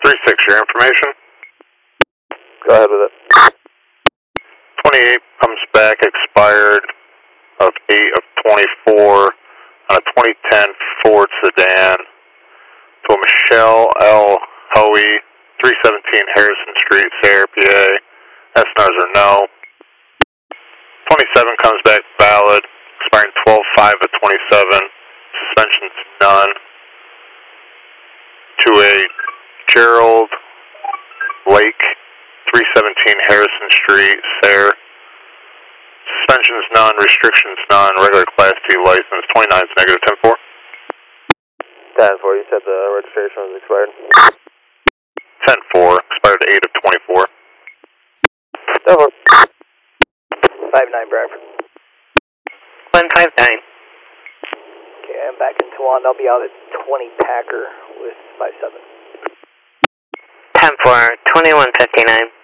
3-6, your information? Go ahead with it. 28 comes back, expired of 8 of 24 on a 2010 Ford sedan to a Michelle L. Hoey, 317 Harrison Street, Sayre, PA. SNRs are no. 27 comes back valid, expiring 12-5 of 27. Suspensions none. To a Gerald Lake, 317 Harrison Street, Sayre. Suspensions none, restrictions none, regular Class D license, 29 is negative 10-4. 10-4, you said the registration was expired? 10-4, expired 8 of 24. 10-4. 5-9 Bradford. 159. Okay, I'm back in Tuan. I'll be out at 20 Packer with 57. 10-4, 2159.